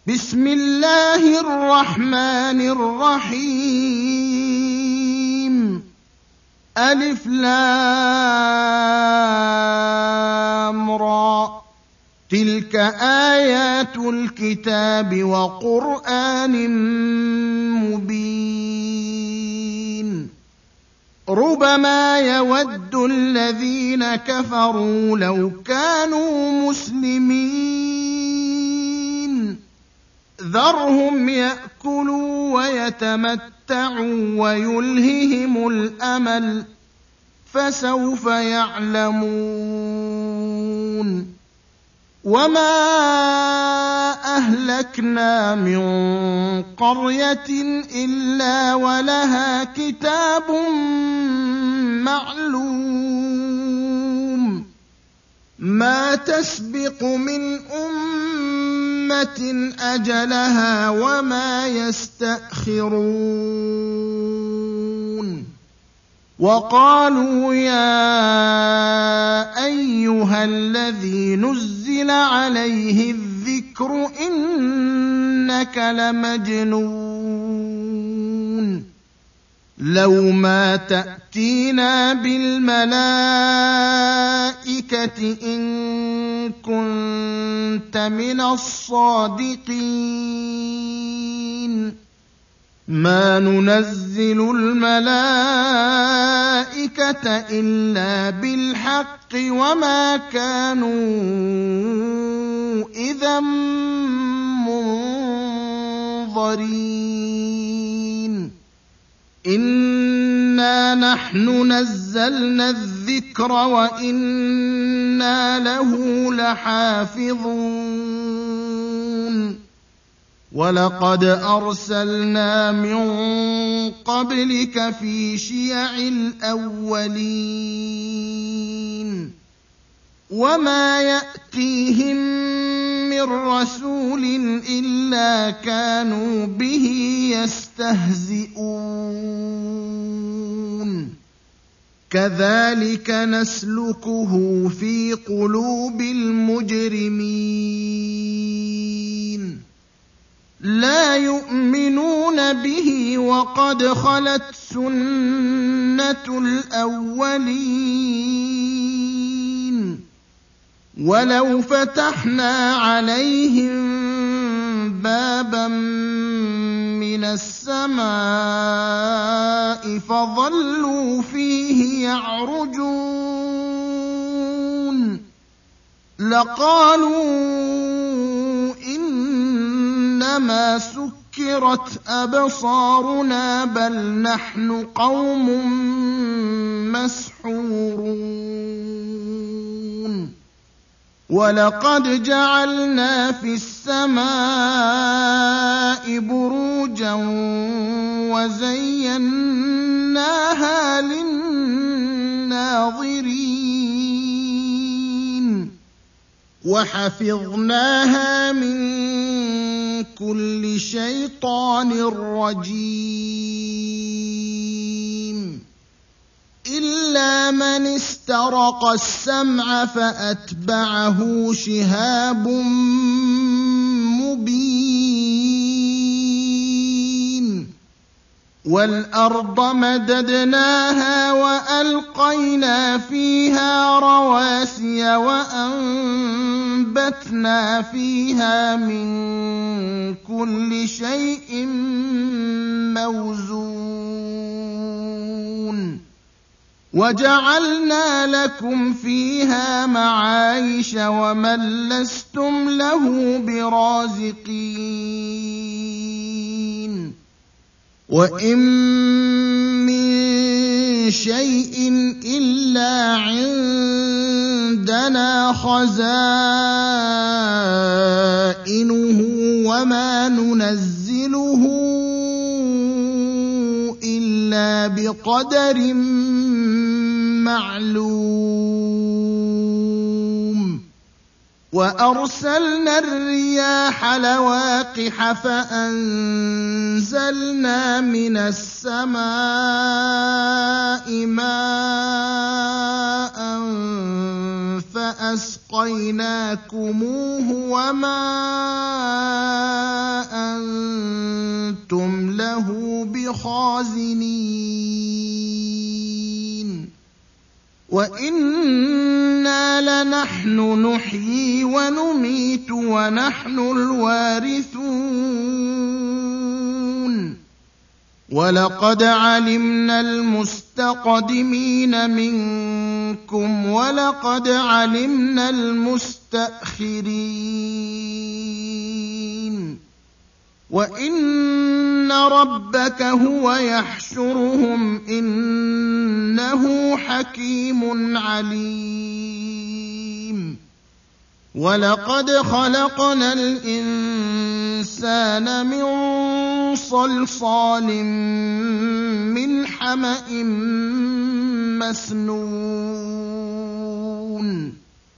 بسم الله الرحمن الرحيم ألف لام را تلك آيات الكتاب وقرآن مبين ربما يود الذين كفروا لو كانوا مسلمين ذرهم يأكلوا ويتمتعوا ويلههم الأمل فسوف يعلمون وما أهلكنا من قرية إلا ولها كتاب معلوم ما تسبق من أمة أجلها وما يستأخرون وقالوا يا أيها الذي نزل عليه الذكر إنك لمجنون لو ما تأتينا بالملائكة إن كنت من الصادقين ما ننزل الملائكة إلا بالحق وما كانوا إذا منظرين إنا نحن نزلنا الذكر وإنا له لحافظون ولقد أرسلنا من قبلك في شيع الأولين وما يأتيهم من رسول إلا كانوا به يستهزئون كذلك نسلكه في قلوب المجرمين لا يؤمنون به وقد خلت سنة الأولين ولو فتحنا عليهم بابا من السماء فظلوا فيه يعرجون لقالوا إنما سكرت أبصارنا بل نحن قوم مسحورون ولقد جعلنا في السماء بروجا وزيناها للناظرين وحفظناها من كل شيطان رجيم إلا من استرق السمع فأتبعه شهاب مبين والأرض مددناها وألقينا فيها رواسي وأنبتنا فيها من كل شيء موزون وجعلنا لكم فيها معايش ومن لستم له برازقين وإن من شيء إلا عندنا خزائنه وما ننزله إلا بقدر معلوم وأرسلنا الرياح لواقح فأنزلنا من السماء ماء فأسقيناكموه وما أنتم له بخازنين وإنا لنحن نحيي ونميت ونحن الوارثون ولقد علمنا المستقدمين منكم ولقد علمنا المستأخرين وإن ربك هو يحشرهم إنه حكيم عليم ولقد خلقنا الإنسان من صلصال من حمأ مسنون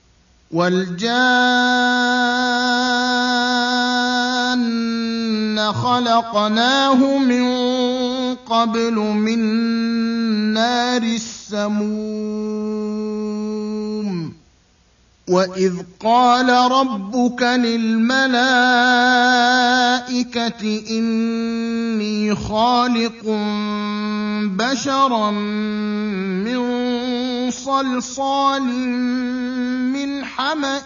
والجان خلقناه من قبل من نار السموم وإذ قال ربك للملائكة إني خالق بشرا من صلصال من حمأ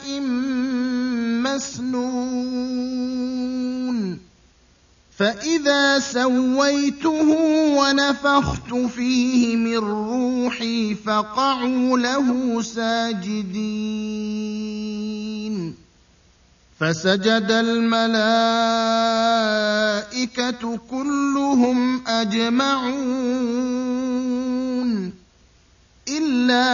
مسنون فإذا سويته ونفخت فيه من روحي فقعوا له ساجدين فسجد الملائكة كلهم أجمعون إلا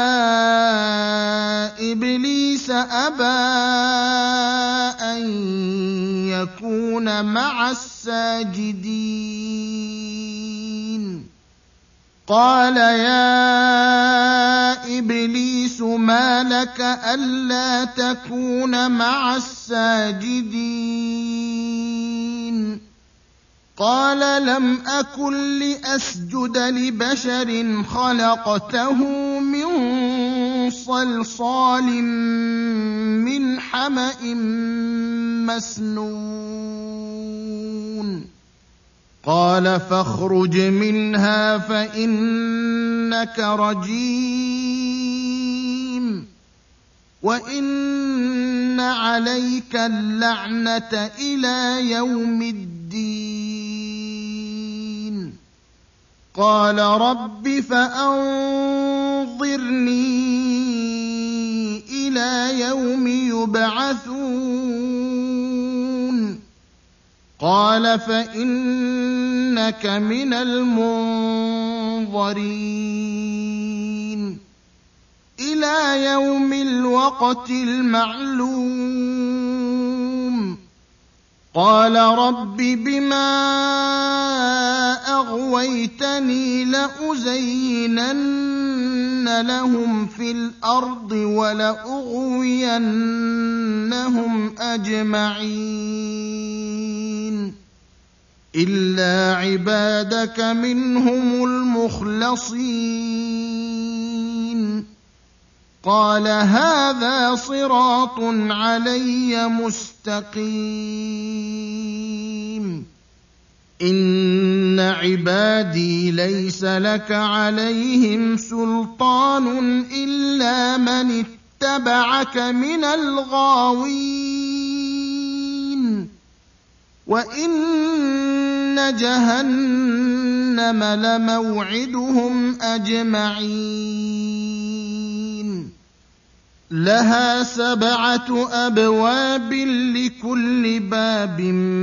إبليس أبى أن يكون مع الساجدين قال يا إبليس ما لك ألا تكون مع الساجدين قال لم أكن لأسجد لبشر خلقته من صلصال من حمأ مسنون قال فاخرج منها فإنك رجيم وإن عليك اللعنة إلى يوم الدين قال رب فأنظرني إلى يوم يبعثون قال فإنك من المنظرين إلى يوم الوقت المعلوم قال رب بما أغويتني لأزينن لهم في الأرض ولأغوينهم أجمعين إلا عبادك منهم المخلصين قال هذا صراط علي مستقيم إن عبادي ليس لك عليهم سلطان إلا من اتبعك من الغاوين وإن جهنم لموعدهم أجمعين لها 7 أبواب لكل باب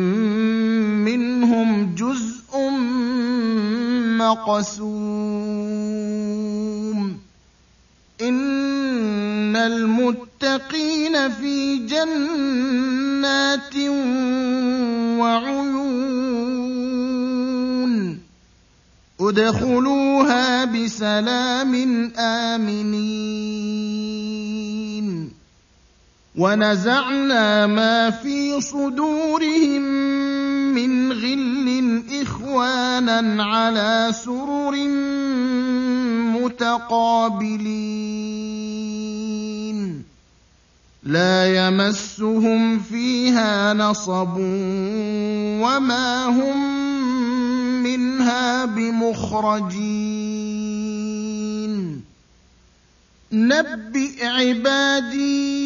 منهم جزء مقسوم إن المتقين في جنات وعيون ادخلوها بسلام آمنين ونزعنا ما في صدورهم من غل إخوانا على سرر متقابلين لا يمسهم فيها نصب وما هم منها بمخرجين نبئ عبادي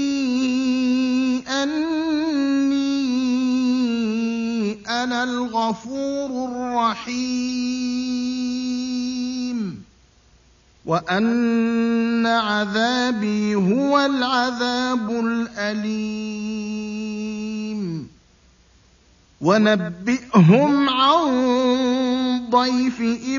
أني أنا الغفور الرحيم وأن عذابي هو العذاب الأليم ونبئهم عن ضيف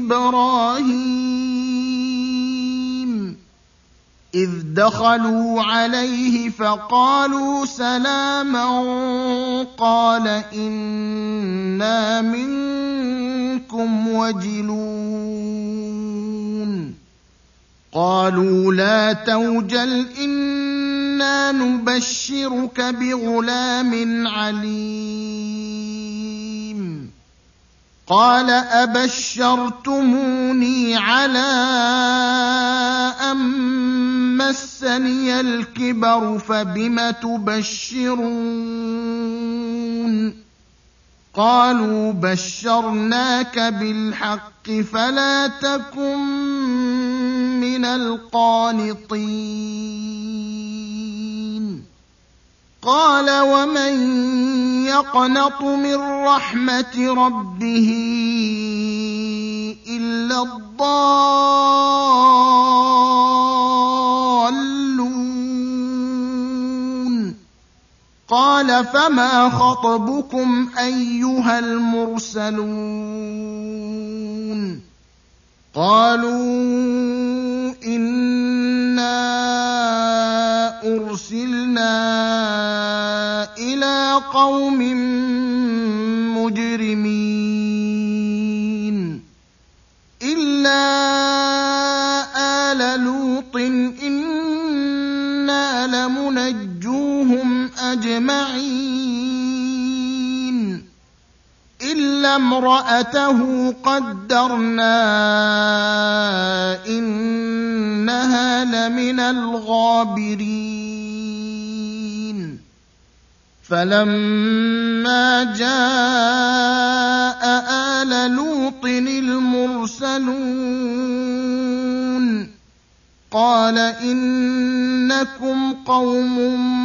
إبراهيم إذ دخلوا عليه فقالوا سلاما قال إنا منكم وجلون قالوا لا توجل إنا نبشرك بغلام عليم قال أبشرتموني على أن مسني الكبر فبم تبشرون قالوا بشرناك بالحق فلا تكن من القانطين قال ومن يقنط من رحمة ربه إلا الضالون قال فما خطبكم أيها المرسلون قالوا إنا أرسلنا إلى قوم مجرمين إلا آل لوط إنا لمنجوهم أجمعين إلا امرأته قدرنا إنها لمن الغابرين فلما جاء آل لوط المرسلون قال إنكم قوم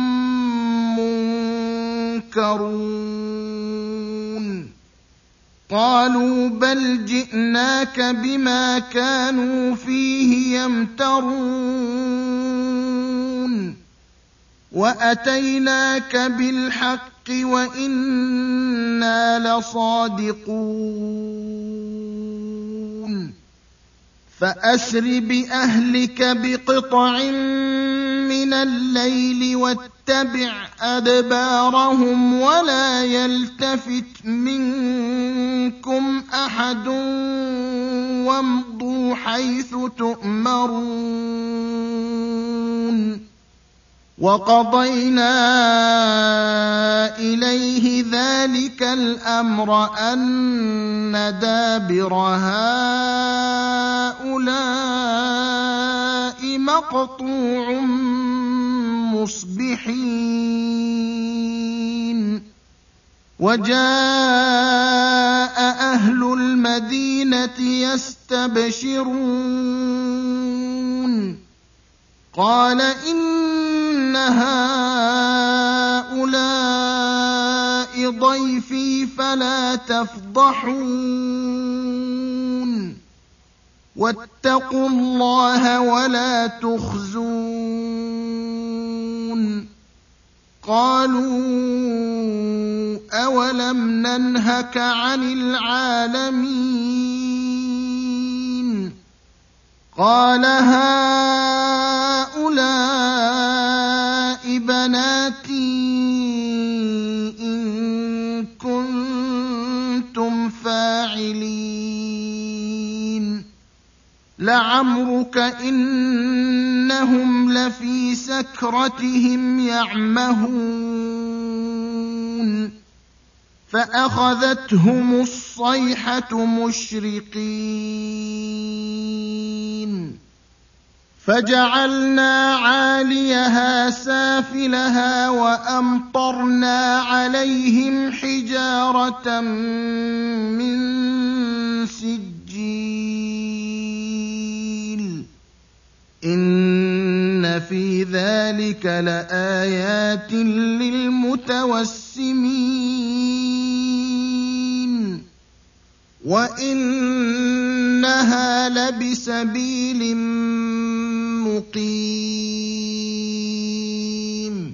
منكرون قالوا بل جئناك بما كانوا فيه يمترون وأتيناك بالحق وإنا لصادقون فأسر بأهلك بقطع من الليل واتبع أدبارهم ولا يلتفت منكم أحد وامضوا حيث تؤمرون وقضينا إليه ذلك الأمر أن دابر هؤلاء مقطوع مصبحين وجاء أهل المدينة يستبشرون قال إن هؤلاء ضيفي فلا تفضحون واتقوا الله ولا تخزون قالوا أولم ننهك عن العالمين قال هؤلاء بناتي إن كنتم فاعلين لعمرك إنهم لفي سكرتهم يعمهون فأخذتهم الصيحة مشرقين فجعلنا عاليها سافلها وأمطرنا عليهم حجارة من سجيل إن في ذلك لآيات للمتوسمين وإنها لبسبيل مقيم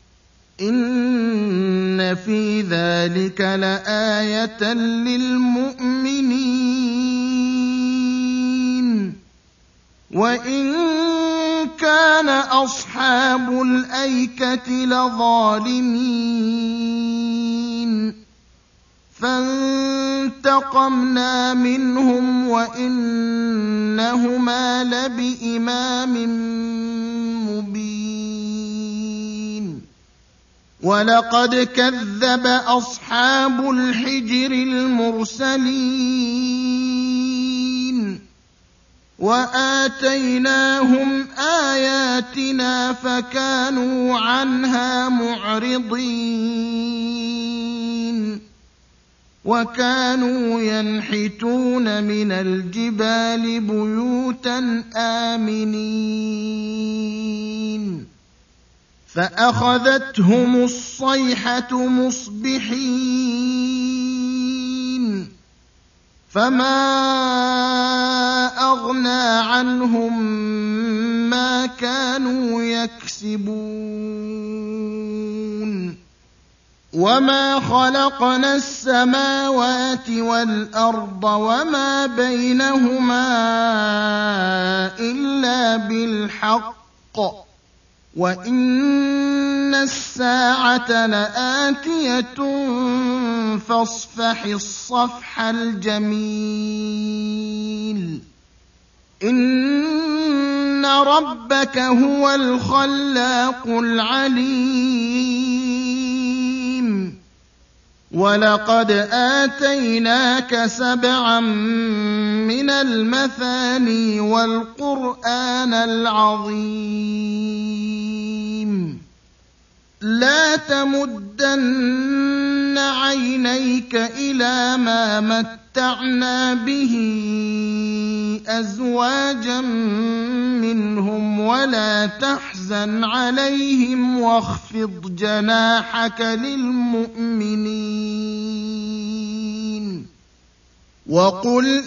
إن في ذلك لآية للمؤمنين وإن كان أصحاب الأيكة لظالمين فانتقمنا منهم وإنهما لبإمام مبين ولقد كذب أصحاب الحجر المرسلين وآتيناهم آياتنا فكانوا عنها معرضين وكانوا ينحتون من الجبال بيوتا آمنين فأخذتهم الصيحة مصبحين فما أغنى عنهم ما كانوا يكسبون وما خلقنا السماوات والأرض وما بينهما إلا بالحق وإن الساعة لآتية فاصفح الصفح الجميل إن ربك هو الخلاق العليم ولقد آتيناك 7 من المثاني والقرآن العظيم لا تمدن عينيك إلى ما متعنا به أزواجا منهم ولا تحزن عليهم واخفض جناحك للمؤمنين وقل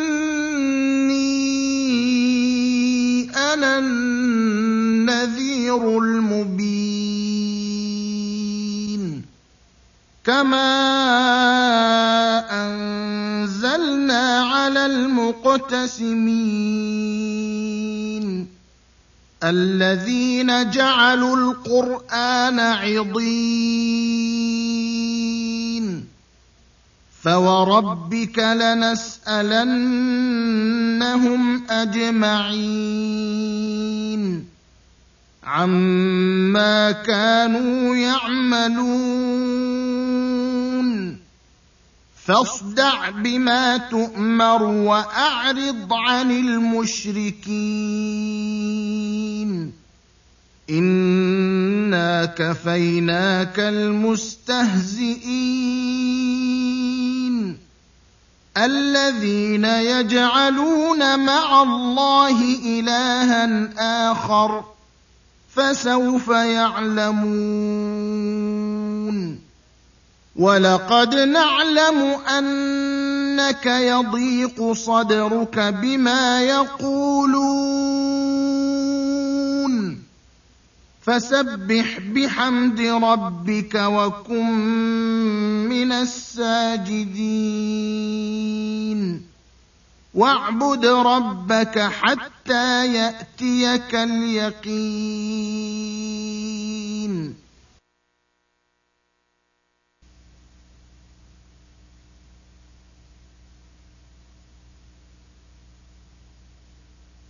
إني أنا النذير المبين كما أنزلنا على المقتسمين الذين جعلوا القرآن عضين فوربك لنسألنهم أجمعين عما كانوا يعملون فاصدع بما تؤمر وأعرض عن المشركين إنا كفيناك المستهزئين الذين يجعلون مع الله إلها آخر فسوف يعلمون ولقد نعلم أنك يضيق صدرك بما يقولون فسبح بحمد ربك وكن من الساجدين واعبد ربك حتى يأتيك اليقين